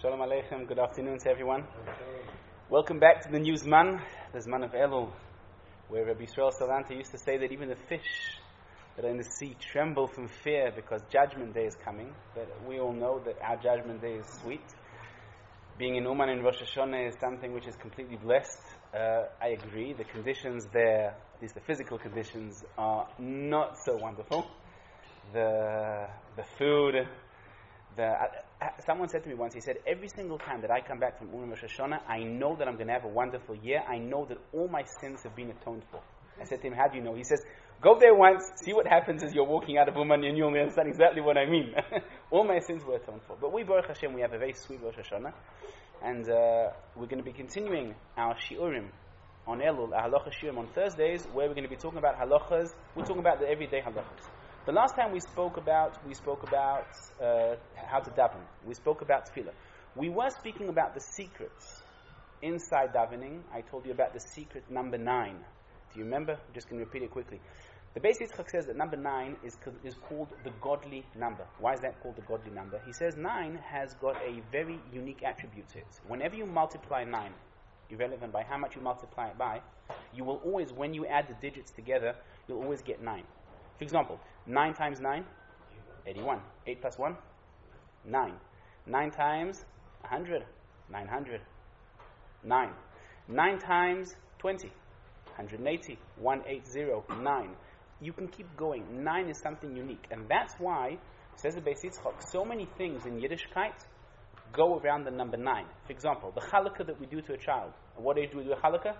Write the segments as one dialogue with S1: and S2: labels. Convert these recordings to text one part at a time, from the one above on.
S1: Shalom Aleichem, good afternoon to everyone. Welcome back to the new Zman, the Zman of Elul, where Rabbi Yisrael Salanta used to say that even the fish that are in the sea tremble from fear because Judgment Day is coming. But we all know that our Judgment Day is sweet. Being in Uman in Rosh Hashanah is something which is completely blessed. I agree, the conditions there, at least the physical conditions, are not so wonderful. The food, someone said to me once, he said, every single time that I come back from Uman Rosh Hashanah, I know that I'm going to have a wonderful year. I know that all my sins have been atoned for. I said to him, how do you know? He says, go there once, see what happens as you're walking out of Uman and you'll understand exactly what I mean. All my sins were atoned for. But we, Baruch Hashem, we have a very sweet Rosh Hashanah. And we're going to be continuing our Shiurim on Elul, our Halacha Shiurim on Thursdays, where we're going to be talking about halachas. We're talking about the everyday halachas. The last time we spoke about how to daven. We spoke about tefillah. We were speaking about the secrets inside davening. I told you about the secret number 9. Do you remember? I'm just going to repeat it quickly. The Beis Yitzchak says that number 9 is called the godly number. Why is that called the godly number? He says 9 has got a very unique attribute to it. Whenever you multiply 9, irrelevant by how much you multiply it by, you will always, when you add the digits together, you'll always get 9. For example, 9 times 9, 81. 8 plus 1, 9. 9 times 100, 900. 9. 9 times 20, 180, 180, 9. You can keep going. 9 is something unique. And that's why, says the Beis Yitzchak, so many things in Yiddishkeit go around the number 9. For example, the Chalakah that we do to a child. At what age do we do a Chalakah?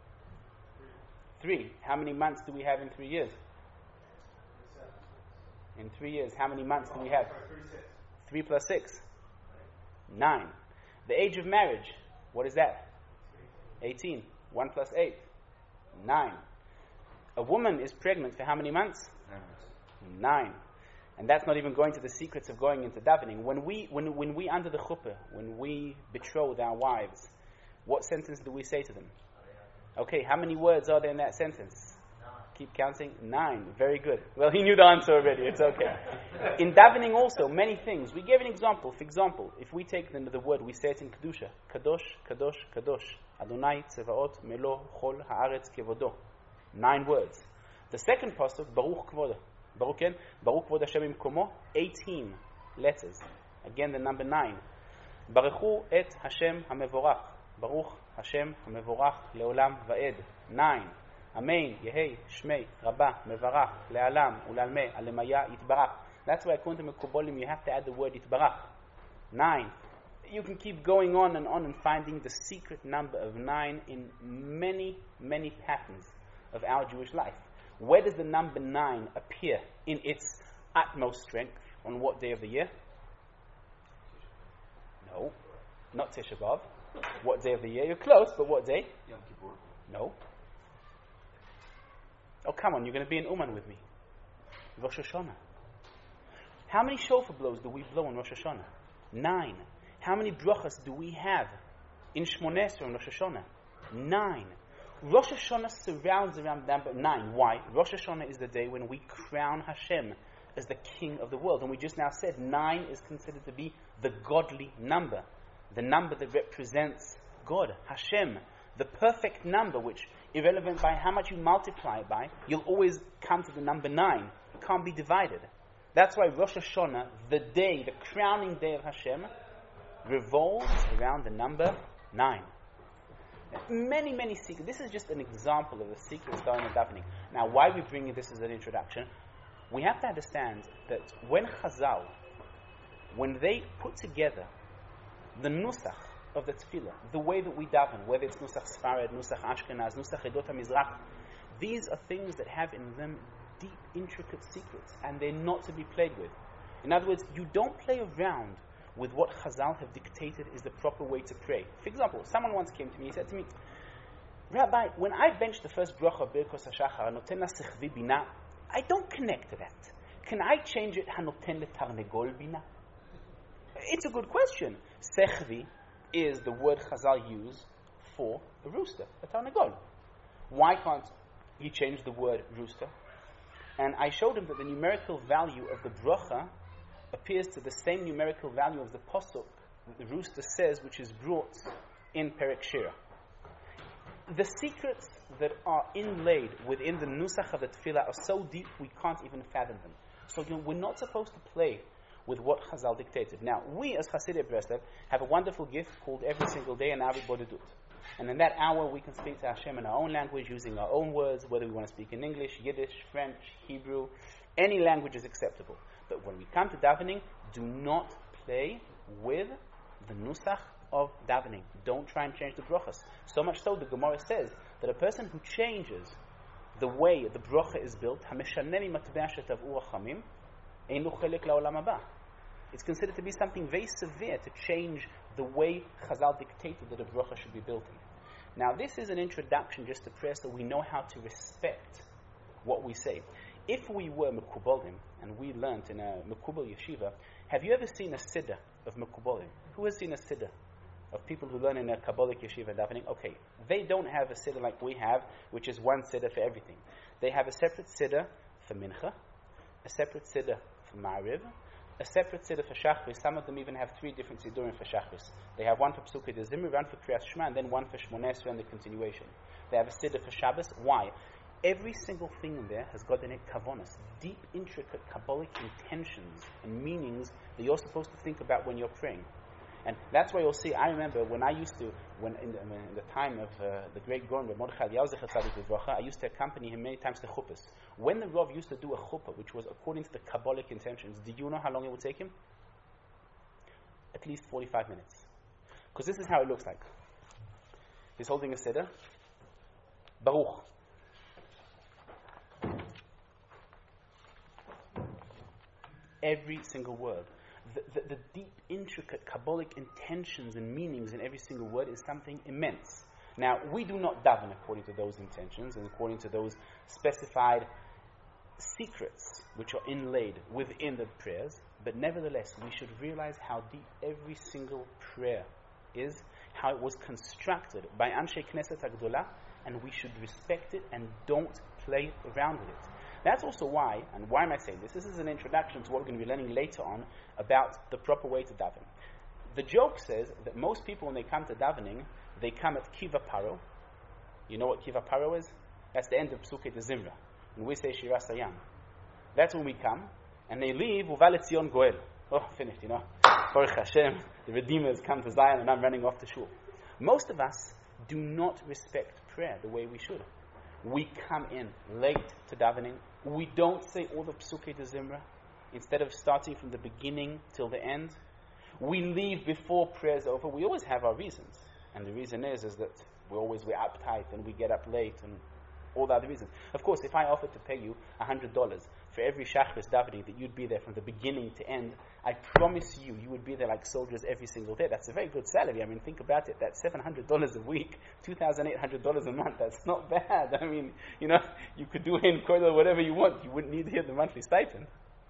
S1: 3. How many months do we have in 3 years? In 3 years, how many months do we have? 3 plus 6? 9. The age of marriage, what is that? 18. 1 plus 8? 9. A woman is pregnant for how many months? 9. And that's not even going to the secrets of going into davening. When we under the chuppah, when we betroth our wives, what sentence do we say to them? Okay, how many words are there in that sentence? Keep counting. 9. Very good. Well, he knew the answer already. It's okay. In davening also, many things. We gave an example. For example, if we take the word, we say it in Kedusha. Kadosh, Kadosh, Kadosh. Adonai Tzevaot Melo Chol Haaretz Kevodo. 9 words. The second pasuk, Baruch Kvodo. Baruch Ken, Baruch Kvod Hashem Imkomo. 18 letters. Again, the number 9. Baruchu et Hashem HaMevorach. Baruch Hashem HaMevorach Leolam Vaed. 9. Amen, Yehei, Shmei, Rabbah, Mevarach, Le'alam, Ulalmeh, Alemaya, Yitbarach. That's why according to Mekubolim, you have to add the word Yitbarach. 9. You can keep going on and finding the secret number of 9 in many, many patterns of our Jewish life. Where does the number 9 appear in its utmost strength? On what day of the year? No, not Tisha B'Av. What day of the year? You're close, but what day?
S2: Yom Kippur.
S1: No. Oh, come on, you're going to be in Uman with me. Rosh Hashanah. How many shofar blows do we blow on Rosh Hashanah? 9. How many brachas do we have in Shmoneh Esrei on Rosh Hashanah? 9. Rosh Hashanah surrounds around number 9. Why? Rosh Hashanah is the day when we crown Hashem as the King of the world. And we just now said 9 is considered to be the godly number. The number that represents God, Hashem. The perfect number, which, irrelevant by how much you multiply it by, you'll always come to the number 9. It can't be divided. That's why Rosh Hashanah, the day, the crowning day of Hashem, revolves around the number 9. Many, many secrets. This is just an example of the secrets going on davening. Now, why we bring this as an introduction, we have to understand that when Chazal, when they put together the nusach of the tefillah, the way that we daven, whether it's Nusach Sfarad, Nusach Ashkenaz, Nusach Edot HaMizrach, these are things that have in them deep, intricate secrets, and they're not to be played with. In other words, you don't play around with what Chazal have dictated is the proper way to pray. For example, someone once came to me, he said to me, Rabbi, when I bench the first bracha of Birkos HaShachar, Noten LaSechvi Bina, I don't connect to that. Can I change it, Hanoten LeTarnegol Bina? It's a good question. Sechvi is the word Chazal use for a rooster, a tarnegol. Why can't he change the word rooster? And I showed him that the numerical value of the bracha appears to the same numerical value of the pasuk that the rooster says, which is brought in Perek Shira. The secrets that are inlaid within the nusach of the tefillah are so deep we can't even fathom them. So we're not supposed to play with what Chazal dictated. Now, we as Hasidei Breslev have a wonderful gift called every single day an Avid Bodedut. And in that hour we can speak to Hashem in our own language, using our own words, whether we want to speak in English, Yiddish, French, Hebrew, any language is acceptable. But when we come to davening, do not play with the nusach of davening. Don't try and change the brachas. So much so, the Gemara says that a person who changes the way the bracha is built, it's considered to be something very severe to change the way Chazal dictated that a bracha should be built in. Now, this is an introduction just to prayer so we know how to respect what we say. If we were Mekubalim, and we learnt in a Mekubal yeshiva, have you ever seen a siddur of Mekubalim? Who has seen a siddur of people who learn in a Kabbalic yeshiva davening? Okay, they don't have a siddur like we have, which is one siddur for everything. They have a separate siddur for Mincha, a separate siddur for Ma'ariv, a separate siddur for Shachris. Some of them even have 3 different siddurim for Shachris. They have one for Psukei de Zimri, one for Kriyas Shema, and then one for Shmoneh Esrei and the continuation. They have a siddur for Shabbos. Why? Every single thing in there has got in it kavonos, deep, intricate Kabbalic intentions and meanings that you're supposed to think about when you're praying. And that's why you'll see, I remember when I used to, in the time of the great Gaon, Mordechai Eliyahu Zecher Tzadik Livracha, I used to accompany him many times to chuppahs. When the Rav used to do a chuppah, which was according to the Kabbalic intentions, do you know how long it would take him? At least 45 minutes. Because this is how it looks like. He's holding a siddur. Baruch. Every single word. The deep, intricate Kabbalic intentions and meanings in every single word is something immense. Now, we do not daven according to those intentions and according to those specified secrets which are inlaid within the prayers, but nevertheless, we should realize how deep every single prayer is, how it was constructed by Anshe Knesset HaGdolah, and we should respect it and don't play around with it. That's also why, and why am I saying this? This is an introduction to what we're going to be learning later on about the proper way to daven. The joke says that most people, when they come to davening, they come at Kiva Paro. You know what Kiva Paro is? That's the end of Psukei de Zimra. When we say Shira Sayam. That's when we come, and they leave, Uva Letzion Goel. Oh, finished, Baruch Hashem, the Redeemer has come to Zion, and I'm running off to shul. Most of us do not respect prayer the way we should. We come in late to davening. We don't say all the Psukei de Zimra. Instead of starting from the beginning till the end, we leave before prayer's over. We always have our reasons. And the reason is that we're uptight and we get up late and all the other reasons. Of course, if I offered to pay you $100 for every Shachris davening that you'd be there from the beginning to end, I promise you would be there like soldiers every single day. That's a very good salary. I mean, think about it. That's $700 a week, $2,800 a month. That's not bad. I mean, you could do in Koilel whatever you want. You wouldn't need to hear the monthly stipend.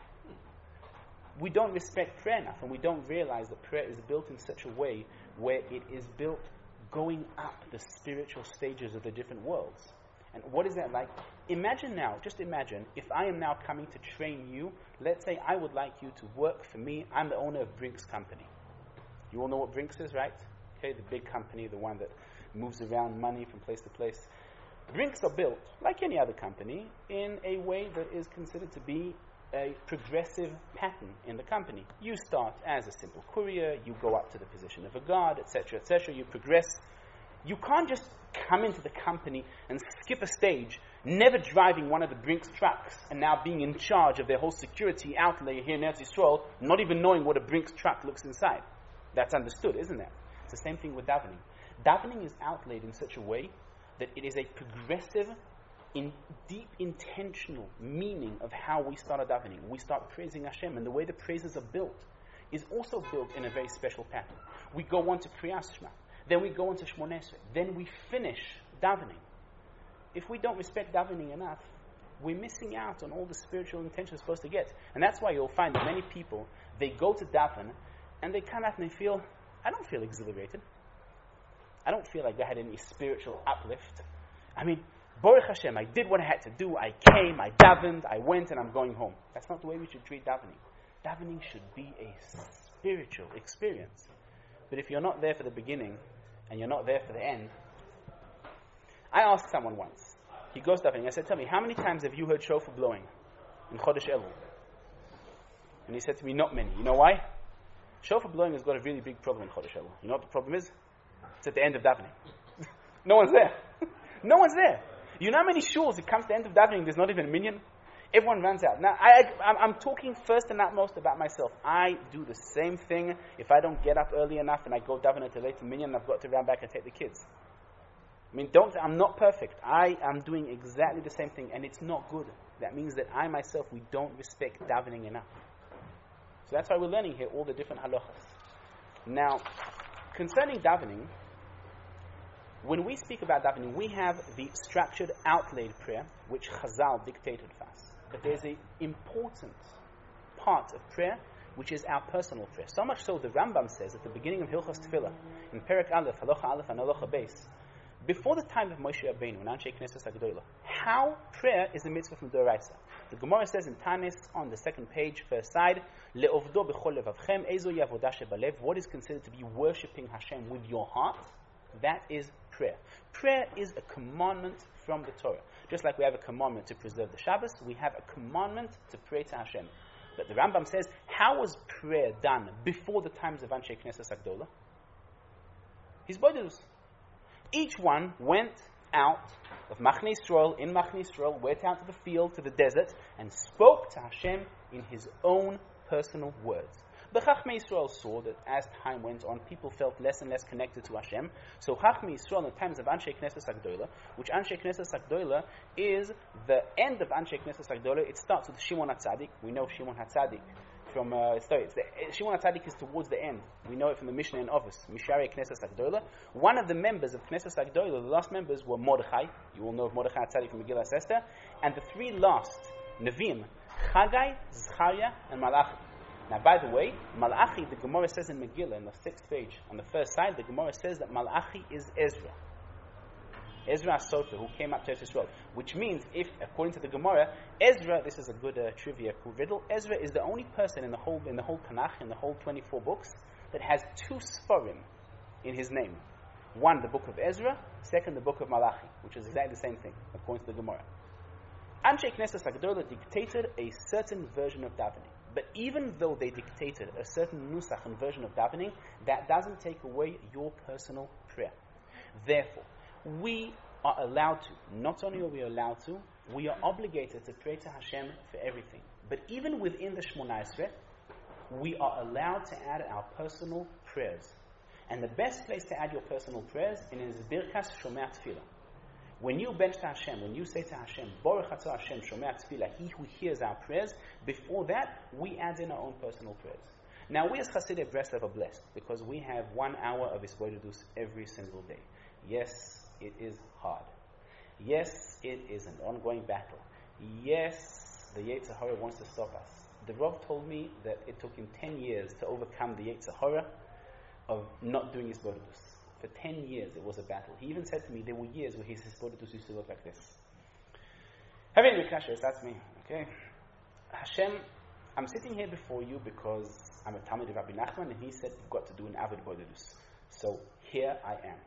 S1: We don't respect prayer enough, and we don't realize that prayer is built in such a way where it is built going up the spiritual stages of the different worlds. And what is that like? Just imagine, if I am now coming to train you, let's say I would like you to work for me. I'm the owner of Brinks Company. You all know what Brinks is, right? Okay, the big company, the one that moves around money from place to place. Brinks are built, like any other company, in a way that is considered to be a progressive pattern in the company. You start as a simple courier, you go up to the position of a guard, etc., etc. You progress. You can't just come into the company and skip a stage, never driving one of the Brinks trucks and now being in charge of their whole security outlay here in Eretz Yisrael, not even knowing what a Brinks truck looks inside. That's understood, isn't it? It's the same thing with davening. Davening is outlaid in such a way that it is a progressive, in deep intentional meaning of how we start a davening. We start praising Hashem, and the way the praises are built is also built in a very special pattern. We go on to Kriyas Shema, then we go on to Shmoneh Esrei, then we finish davening. If we don't respect davening enough, we're missing out on all the spiritual intention we're supposed to get. And that's why you'll find that many people, they go to daven, and they come out and they feel, I don't feel exhilarated. I don't feel like I had any spiritual uplift. I mean, Baruch Hashem, I did what I had to do. I came, I davened, I went, and I'm going home. That's not the way we should treat davening. Davening should be a spiritual experience. But if you're not there for the beginning, and you're not there for the end, I asked someone once, he goes davening, I said, tell me, how many times have you heard shofar blowing in Chodesh Elul? And he said to me, not many. You know why? Shofar blowing has got a really big problem in Chodesh Elul. You know what the problem is? It's at the end of davening. No one's there. No one's there. You know how many shuls, it comes to the end of davening, there's not even a minyan? Everyone runs out. Now, I'm talking first and utmost about myself. I do the same thing. If I don't get up early enough and I go daven at a later minyan, I've got to run back and take the kids. I mean, I'm not perfect. I am doing exactly the same thing, and it's not good. That means that I myself, we don't respect davening enough. So that's why we're learning here all the different halachas. Now, concerning davening, when we speak about davening, we have the structured, outlaid prayer, which Chazal dictated for us. But there's an important part of prayer, which is our personal prayer. So much so, the Rambam says at the beginning of Hilchos Tefillah, in Perek Aleph, Halacha Aleph and Halacha Beis, before the time of Moshe Rabbeinu, in Anshe Knesset Agdola, how prayer is a mitzvah from Doraisa. The Gemara says in Tanis, on the second page, first side, Le'ovdo b'chol levavchem, ezo yavodah shebalev, what is considered to be worshipping Hashem with your heart, that is prayer. Prayer is a commandment from the Torah. Just like we have a commandment to preserve the Shabbos, we have a commandment to pray to Hashem. But the Rambam says, how was prayer done before the times of Anshe Knesset Agdola? His bodilus. Each one went out of Machne Yisrael, in Machne Yisrael, went out to the field, to the desert, and spoke to Hashem in his own personal words. The Chachmei Yisrael saw that as time went on, people felt less and less connected to Hashem. So Chachmei Yisrael, in the times of Anshe Knesset Agdola, which Anshe Knesset Agdola is the end of Anshe Knesset Agdola, it starts with Shimon HaTzadik. We know Shimon HaTzadik from, Shimon HaTzadik is towards the end. We know it from the Mishnah in Avos, Misharei Knesset Agdola. One of the members of Knesset Agdola, the last members, were Mordechai. You all know of Mordechai HaTzadik from Megillah Esther. And the three last, Nevi'im, Chagai, Zechariah, and Malachi. Now, by the way, Malachi, the Gemara says in Megillah, in the 6th page, on the first side, the Gemara says that Malachi is Ezra. Ezra HaSofer, who came up to Israel. Which means, if, according to the Gemara, Ezra, this is a good trivia, cool riddle, Ezra is the only person in the whole Tanakh, in the whole 24 books, that has two Sfarim in his name. One, the book of Ezra, second, the book of Malachi, which is exactly the same thing, according to the Gemara. Anshe Knesset Agdola dictated a certain version of davening. But even though they dictated a certain nusach and version of davening, that doesn't take away your personal prayer. Therefore, we are allowed to, not only are we allowed to, we are obligated to pray to Hashem for everything. But even within the Shmona Esrei, we are allowed to add our personal prayers. And the best place to add your personal prayers is Birkas Shomea Tefillah. When you bench to Hashem, when you say to Hashem, Baruch Atah Hashem Shomea Tefillah, He who hears our prayers, before that, we add in our own personal prayers. Now, we as Chasidei Breslev are blessed, because we have 1 hour of Hisbodedus every single day. Yes, it is hard. Yes, it is an ongoing battle. Yes, the Yetzer Hara wants to stop us. The Rav told me that it took him 10 years to overcome the Yetzer Hara of not doing Hisbodedus. For 10 years it was a battle. He even said to me there were years where his Hisbodedus used to look like this. Having Mikashers, that's me. Okay? Hashem, I'm sitting here before you because I'm a Talmid of Rabbi Nachman, and he said you've got to do an Avad Bodedus. So here I am.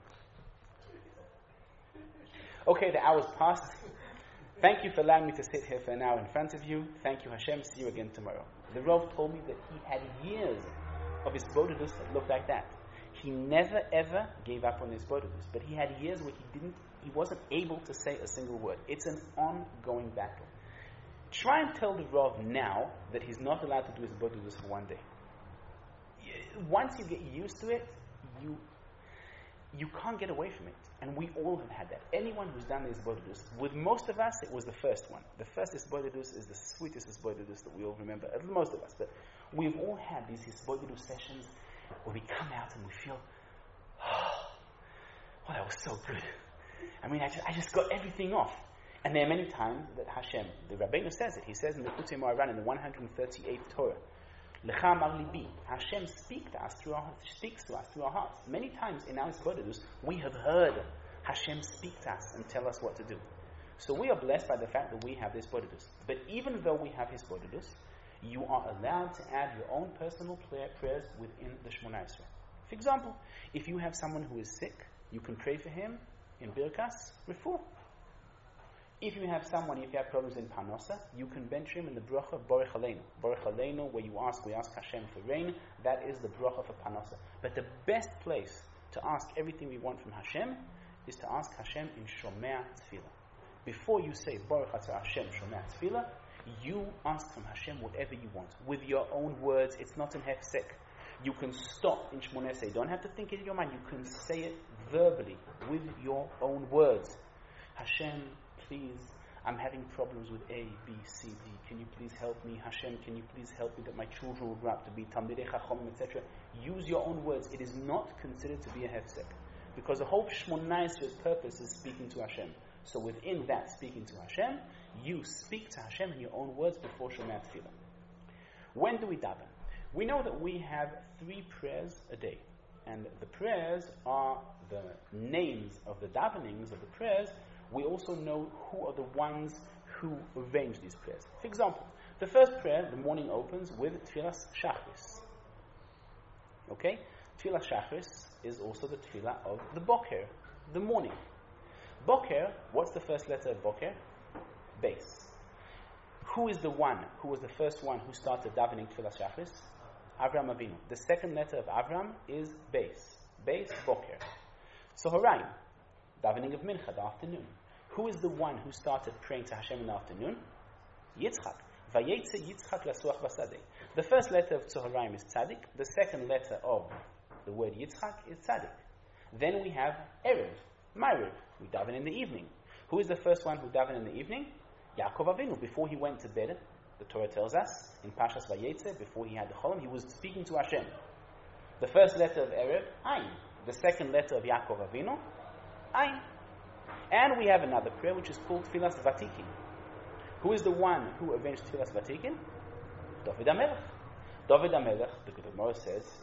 S1: Okay, the hour's passed. Thank you for allowing me to sit here for an hour in front of you. Thank you, Hashem. See you again tomorrow. The Rav told me that he had years of his Bodedus that looked like that. He never ever gave up on his Bodedus, but he had years where he wasn't able to say a single word. It's an ongoing battle. Try and tell the Rav now that he's not allowed to do his Bodedus for one day. Once you get used to it, you can't get away from it. And we all have had that. Anyone who's done his Hisbodedus, with most of us, it was the first one. The first Hisbodedus is the sweetest Hisbodedus that we all remember, most of us. But we've all had these Hisbodedus sessions where we come out and we feel, oh, that was so good. I mean, I just got everything off. And there are many times that Hashem, the Rabbeinu says it. He says in the Likutei Moharan in the 138th Torah, Lecha amar libi, Hashem speaks to us through our hearts. Many times in our Hisbodedus, we have heard Hashem speak to us and tell us what to do. So we are blessed by the fact that we have this Hisbodedus. But even though we have Hisbodedus, you are allowed to add your own personal prayers within the Shmona Esrei. For example, if you have someone who is sick, you can pray for him in Birkas Refuah. If you have problems in Parnasa, you can bench him in the bracha Borech Aleinu. Borech Aleinu, where we ask Hashem for rain, that is the bracha for Parnasa. But the best place to ask everything we want from Hashem is to ask Hashem in Shomea Tefillah. Before you say Baruch Atah Hashem Shomea Tefillah, you ask from Hashem whatever you want with your own words. It's not in hefsek. You can stop in Shmoneh Esrei. You don't have to think it in your mind. You can say it verbally with your own words. Hashem, please, I'm having problems with A, B, C, D. Can you please help me? Hashem, can you please help me that my children will grow up to be Talmidei Chachomim, etc. Use your own words. It is not considered to be a hefsek. Because the whole Shmoneh Esrei's purpose is speaking to Hashem. So within that speaking to Hashem, you speak to Hashem in your own words before Shomea Tefillah. When do we daven? We know that we have 3 prayers a day. And the prayers are the names of the davenings of the prayers. We also know who are the ones who arrange these prayers. For example, the first prayer, the morning opens with Tfilas Shachris. Okay? Tfilas Shachris is also the Tfilah of the Boker, the morning. Boker, what's the first letter of Boker? Base. Who was the first one who started davening Tfilas Shachris? Avram Avinu. The second letter of Avram is Base. Base, Boker. So Horaim, davening of Mincha, the afternoon. Who is the one who started praying to Hashem in the afternoon? Yitzchak. Vayetze Yitzchak lasuach basadeh. The first letter of Tzoharaim is Tzadik. The second letter of the word Yitzchak is Tzadik. Then we have Erev, Ma'ariv. We daven in the evening. Who is the first one who davened in the evening? Yaakov Avinu. Before he went to bed, the Torah tells us in Pashas Vayetze, before he had the Cholam, he was speaking to Hashem. The first letter of Erev, Ayin. The second letter of Yaakov Avinu, Ayin. And we have another prayer which is called Tfilas Vatikin. Who is the one who arranged Tfilas Vatikin? David HaMelech. David HaMelech, the Gemara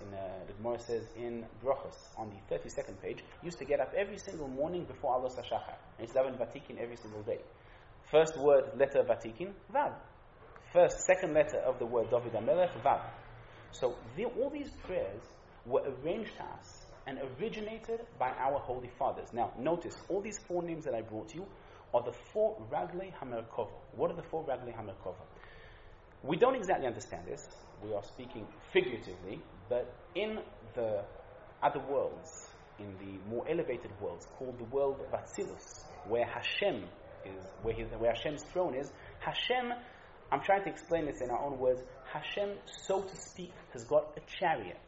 S1: says in Brachos on the 32nd page, used to get up every single morning before Alos HaShachar. And he's davening Vatikin every single day. First word, letter of Vatikin, Vav. Second letter of the word David HaMelech, Vav. So all these prayers were arranged to us and originated by our Holy Fathers. Now, notice, all these 4 names that I brought you are the 4 Raglei HaMerkova. What are the 4 Raglei HaMerkova? We don't exactly understand this. We are speaking figuratively, but in the other worlds, in the more elevated worlds, called the world of Atzilus, where Hashem is, where Hashem's throne is, Hashem, I'm trying to explain this in our own words, Hashem, so to speak, has got a chariot.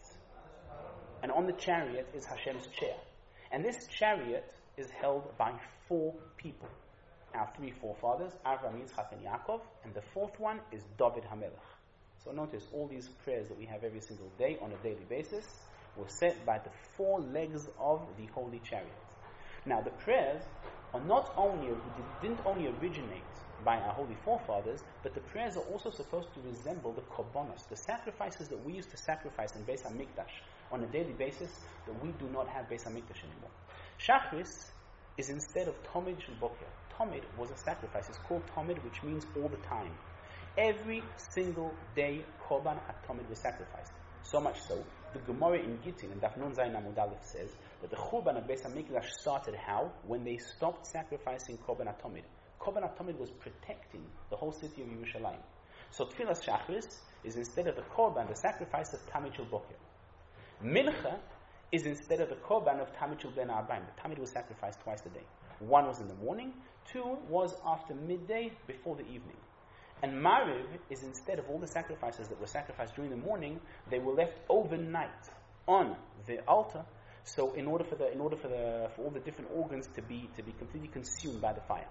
S1: And on the chariot is Hashem's chair. And this chariot is held by 4 people. Our 3 forefathers, Avram, Yitzchak, and Yaakov. And the 4th one is David HaMelech. So notice all these prayers that we have every single day on a daily basis were set by the 4 legs of the holy chariot. Now the prayers are didn't only originate by our holy forefathers, but the prayers are also supposed to resemble the korbanos, the sacrifices that we used to sacrifice in Beis HaMikdash on a daily basis that we do not have Beis HaMikdash anymore. Shachris is instead of Tomid Shel Boker. Tomid was a sacrifice. It's called Tomid, which means all the time. Every single day, Korban HaTomid was sacrificed. So much so, the Gemara in Gittin, in Daf Nun Zayin Amud Aleph, says that the Churban of Beis HaMikdash started how? When they stopped sacrificing Korban HaTomid. Korban HaTomid was protecting the whole city of Yerushalayim. So Tfilas Shachris is instead of the Korban, the sacrifice of Tamid Shel Boker. Mincha is instead of the Korban of Tamid Shel Ben Arbaim. The Tamid was sacrificed twice a day. 1 was in the morning, 2 was after midday, before the evening. And Ma'ariv is instead of all the sacrifices that were sacrificed during the morning, they were left overnight on the altar. So in order for all the different organs to be completely consumed by the fire.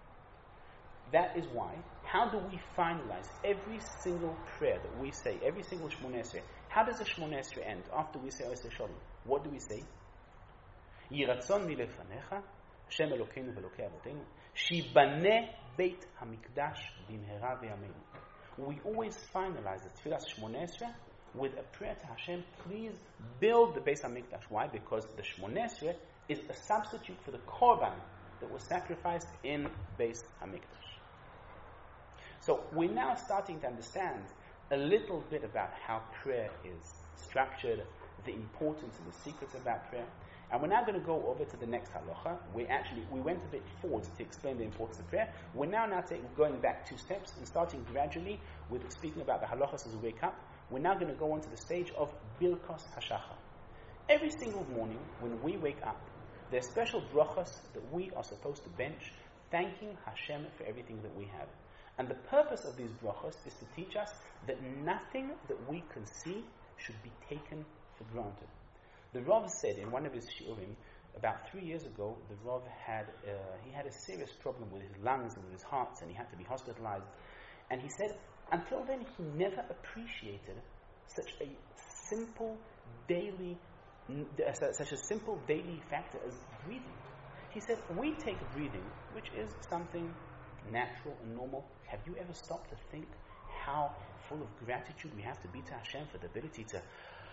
S1: That is why, how do we finalize every single prayer that we say, every single Shmoneh Esrei? How does the Shmoneh Esrei end after we say Oseh Shalom? What do we say? Yiratzon milefanecha, Hashem Elokeinu ve'Elokei Avotenu, Shibaneh Beit HaMikdash b'mehera v'yameinu. We always finalize the Tfilas Shmoneh Esrei with a prayer to Hashem, please build the Beis HaMikdash. Why? Because the Shmoneh Esrei is a substitute for the Korban that was sacrificed in Beis HaMikdash. So we're now starting to understand a little bit about how prayer is structured, the importance and the secrets about prayer. And we're now going to go over to the next halacha. We went a bit forward to explain the importance of prayer. We're now going back 2 steps and starting gradually with speaking about the halachas as we wake up. We're now going to go on to the stage of Birkos HaShachar. Every single morning when we wake up, there's special brachas that we are supposed to bench, thanking Hashem for everything that we have. And the purpose of these brachas is to teach us that nothing that we can see should be taken for granted. The Rav said in one of his shiurim, about 3 years ago, the Rav had a serious problem with his lungs and with his heart, and he had to be hospitalized. And he said, until then, he never appreciated such a simple daily factor as breathing. He said, we take breathing, which is something natural and normal. Have you ever stopped to think how full of gratitude we have to be to Hashem for the ability to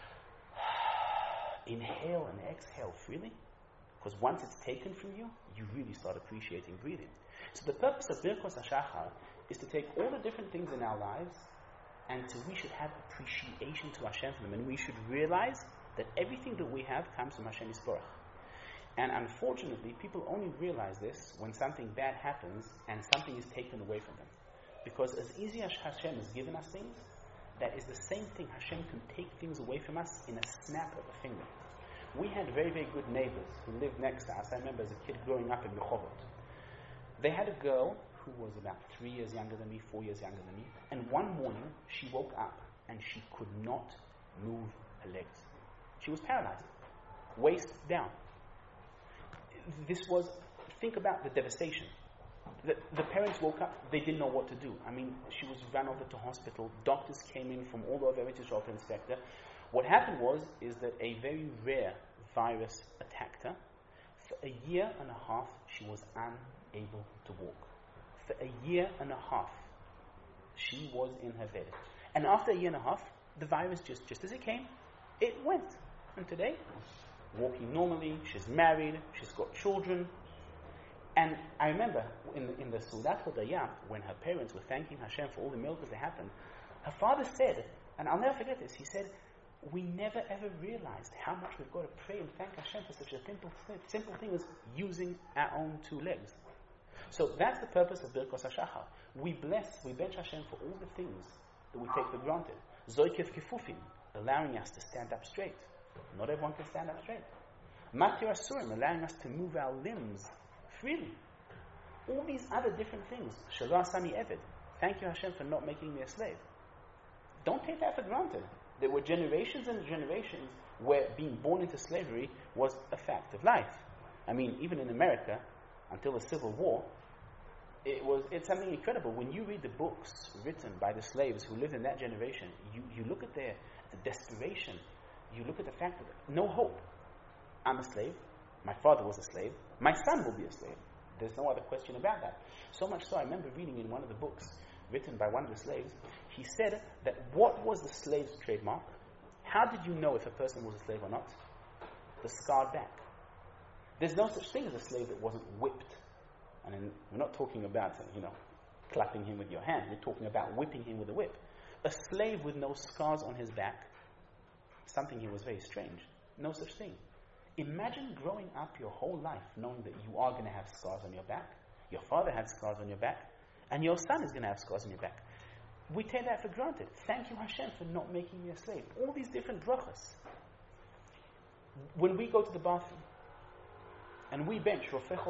S1: inhale and exhale freely? Because once it's taken from you, you really start appreciating breathing. So the purpose of Birkos HaShachar is to take all the different things in our lives and we should have appreciation to Hashem for them, and we should realize that everything that we have comes from Hashem Yisborach. And unfortunately, people only realize this when something bad happens and something is taken away from them. Because as easy as Hashem has given us things, that is the same thing. Hashem can take things away from us in a snap of a finger. We had very, very good neighbors who lived next to us. I remember as a kid growing up in Rehovot. They had a girl who was about 3 years younger than me, 4 years younger than me. And one morning, she woke up and she could not move her legs. She was paralyzed, waist down. Think about the devastation. The parents woke up, they didn't know what to do. I mean, she was run over to hospital. Doctors came in from all over to inspect her. What happened is that a very rare virus attacked her. For a year and a half, she was unable to walk. For a year and a half, she was in her bed. And after a year and a half, the virus, just as it came, it went. And today, walking normally, she's married, she's got children. And I remember in the Sudat Hodaya, when her parents were thanking Hashem for all the miracles that happened, her father said, and I'll never forget this, he said, we never ever realized how much we've got to pray and thank Hashem for such a simple thing as using our own 2 legs. So that's the purpose of Birkos HaShachar. We bench Hashem for all the things that we take for granted. Zoikev Kifufim, allowing us to stand up straight. Not everyone can stand up straight. Matir Asurim, allowing us to move our limbs freely. All these other different things. Shelo Asani Eved, thank you Hashem for not making me a slave. Don't take that for granted. There were generations and generations where being born into slavery was a fact of life. I mean, even in America, until the Civil War, it's something incredible. When you read the books written by the slaves who lived in that generation, you look at the desperation. You look at the fact that no hope. I'm a slave. My father was a slave. My son will be a slave. There's no other question about that. So much so, I remember reading in one of the books written by one of the slaves, he said that what was the slave's trademark? How did you know if a person was a slave or not? The scarred back. There's no such thing as a slave that wasn't whipped. And we're not talking about, clapping him with your hand. We're talking about whipping him with a whip. A slave with no scars on his back, something here was very strange. No such thing. Imagine growing up your whole life knowing that you are going to have scars on your back. Your father had scars on your back. And your son is going to have scars on your back. We take that for granted. Thank you, Hashem, for not making me a slave. All these different brachas. When we go to the bathroom and we bench,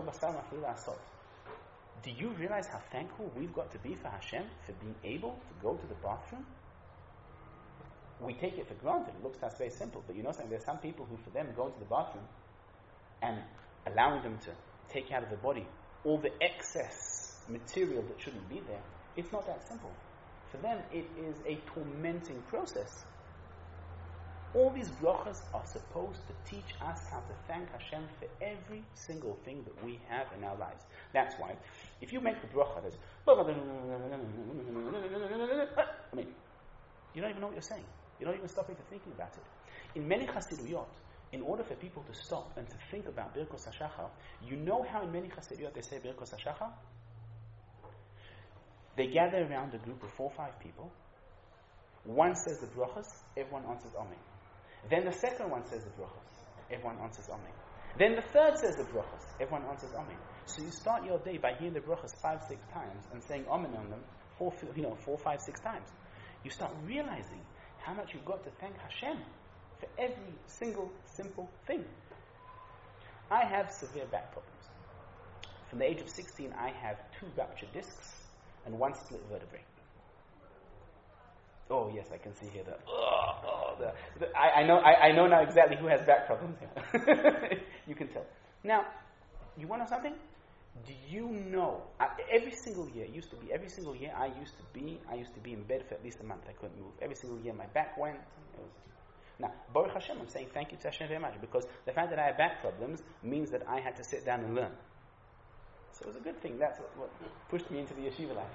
S1: do you realize how thankful we've got to be for Hashem for being able to go to the bathroom? We take it for granted. It looks to us very simple. But you know something? There's some people who, for them, going to the bathroom and allowing them to take out of the body all the excess material that shouldn't be there, it's not that simple. For them, it is a tormenting process. All these brachas are supposed to teach us how to thank Hashem for every single thing that we have in our lives. That's why, if you make the bracha, there's you don't even know what you're saying. You don't even stop into thinking about it. In many Chasiduyot, in order for people to stop and to think about Birkos HaShachar, you know how in many Chasiduyot they say Birkos HaShachar? They gather around a group of 4 or 5 people. One says the brachas, everyone answers Amen. Then the second one says the brachos. Everyone answers Amen. Then the third says the brachos. Everyone answers Amen. So you start your day by hearing the brachos 5, 6 times and saying Amen on them 4, 5, 6 times. You start realizing how much you've got to thank Hashem for every single simple thing. I have severe back problems. From the age of 16, I have 2 ruptured discs and 1 split vertebrae. Oh yes, I can see here that. I know now exactly who has back problems here. You can tell. Now, you want to know something? Do you know? Every single year, it used to be every single year. I used to be in bed for at least a month. I couldn't move. Every single year, my back went. Now, Baruch Hashem, I'm saying thank you to Hashem very much, because the fact that I have back problems means that I had to sit down and learn. So it was a good thing. That's what pushed me into the yeshiva life.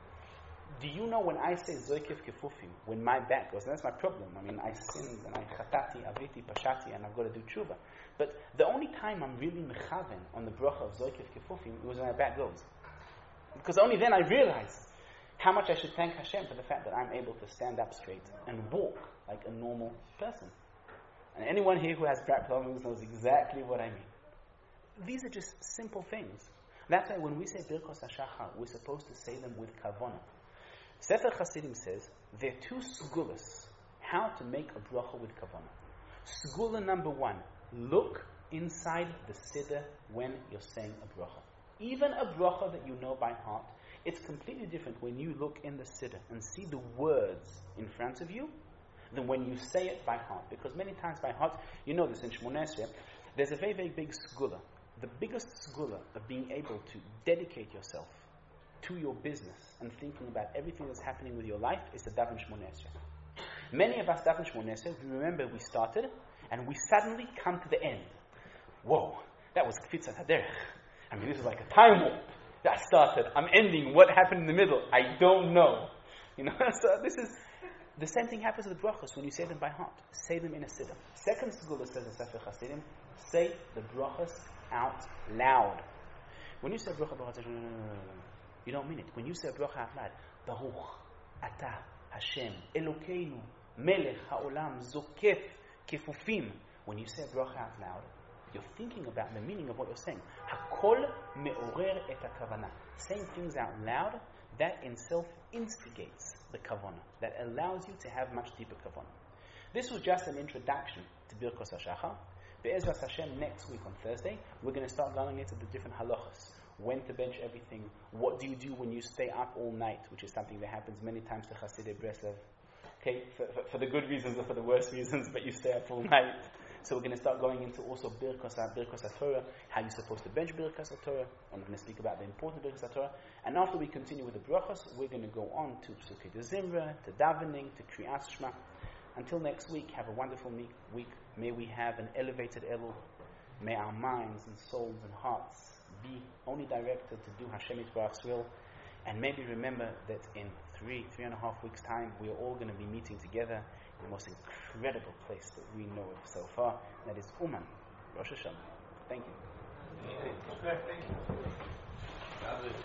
S1: Do you know when I say Zoykef Kefufim, when my back goes, and that's my problem. I mean, I sinned and I chatati, aviti, pashati, and I've got to do tshuva. But the only time I'm really mechaven on the bracha of Zoykef Kefufim was when my back goes. Because only then I realize how much I should thank Hashem for the fact that I'm able to stand up straight and walk like a normal person. And anyone here who has back problems knows exactly what I mean. These are just simple things. That's why when we say Birkos HaShachar, we're supposed to say them with kavanah. Sefer Hasidim says there are 2 segulas how to make a bracha with kavanah. Segula number 1, look inside the siddur when you're saying a bracha. Even a bracha that you know by heart, it's completely different when you look in the siddur and see the words in front of you than when you say it by heart. Because many times by heart, you know this in Shmoneh Esrei, there's a very, very big segula. The biggest segula of being able to dedicate yourself to your business and thinking about everything that's happening with your life is the daven Shmoneh Esrei. Many of us daven Shmoneh Esrei, we remember we started and we suddenly come to the end. Whoa, that was Kfitzat Haderech. I mean, this is like a time warp. That started, I'm ending, what happened in the middle? I don't know. So this is, the same thing happens with the brachos when you say them by heart. Say them in a siddur. Second segula says in Sefer Hasidim, say the brachos out loud. When you say bracha, you don't mean it. When you say bracha out loud, Baruch, Ata, Hashem, Elokeinu, Melech Haolam, Zokef, Kefufim. When you say bracha out loud, you're thinking about the meaning of what you're saying. Hakol me'orer et hakavana. Saying things out loud, that in self instigates the kavanah. That allows you to have much deeper kavanah. This was just an introduction to Birkos HaShachar. Be'ezras Hashem, next week on Thursday, we're going to start going into the different halachas. When to bench everything. What do you do when you stay up all night? Which is something that happens many times to Hasidei Breslev. Okay, for the good reasons or for the worst reasons, but you stay up all night. So we're going to start going into also Birkos HaTorah, how you're supposed to bench Birkos HaTorah, and we're going to speak about the importance of Birkos HaTorah. And after we continue with the brachos, we're going to go on to Psukei de Zimra, to davening, to Kriyas Shema. Until next week, have a wonderful week. May we have an elevated Elul. May our minds and souls and hearts be only directed to do Hashem Yitbarach's will. And maybe remember that in 3.5 weeks' time, we are all going to be meeting together in the most incredible place that we know of so far. That is Uman, Rosh Hashanah. Thank you.